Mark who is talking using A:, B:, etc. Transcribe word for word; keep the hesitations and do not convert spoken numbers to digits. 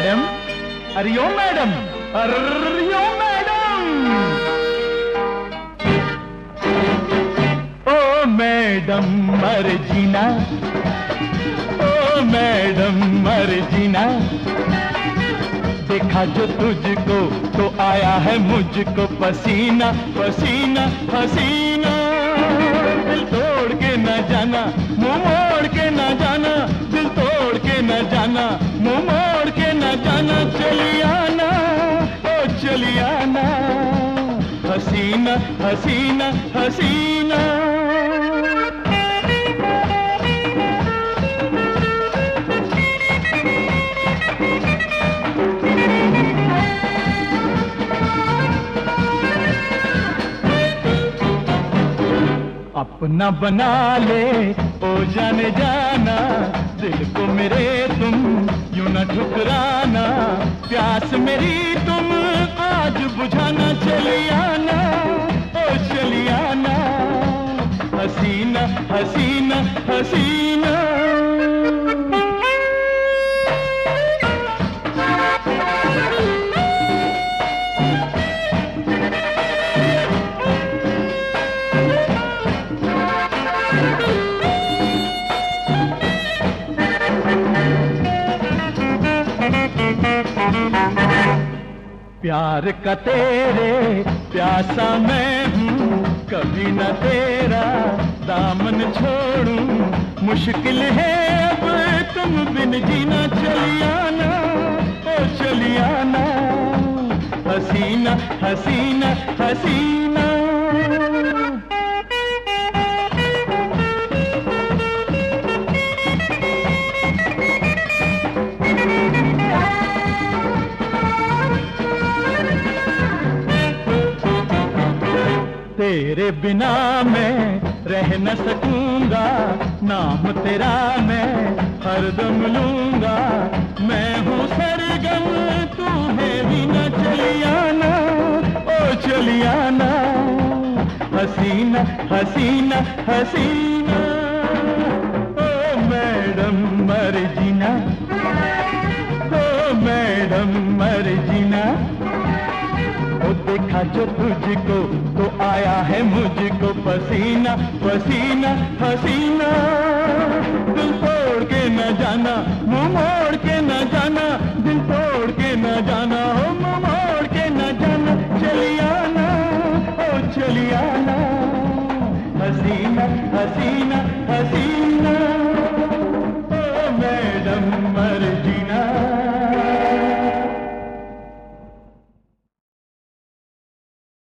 A: Madam, अरे ओ madam, अरे ओ मैडम, ओ मैडम मर्जीना, ओ मैडम मर्जीना, देखा जो तुझको तो आया है मुझको पसीना पसीना पसीना। दिल तोड़ के न जाना, मुंह मोड़ के न जाना, दिल तोड़ के न जाना, मुंह मोड़ के न जाना, चली आना ओ चली आना, हसीना हसीना हसीना। अपना बना ले ओ जाने जाना, दिल को मेरे तुम यूं न ठुकराना, प्यास मेरी तुम आज बुझाना, चली आना ओ चली आना, हसीना हसीना हसीना। प्यार का तेरे प्यासा मैं हूँ, कभी न तेरा दामन छोड़ूं, मुश्किल है अब तुम बिन जीना, चली आना ओ चली आना, हसीना हसीना हसीना। तेरे बिना मैं रह न सकूंगा, नाम तेरा मैं हरदम लूंगा, मैं हूँ सरगम तू है वीणा, चली आना ओ चली आना, हसीना हसीना हसीना। ओ मैडम मर्जीना, ओ मैडम मर्जीना, ओ देखा जो तुझको तो आया है मुझको पसीना पसीना हसीना। दिल तोड़ के न जाना, मुंह मोड़ के न जाना, दिल तोड़ के न जाना, हो मुंह मोड़ के न जाना, चली आना ओ चली आना, हसीना हसीना